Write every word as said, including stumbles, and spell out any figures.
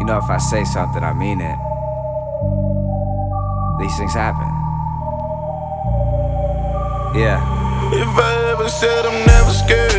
You know, if I say something, I mean it. These things happen. Yeah. If I ever said I'm never scared,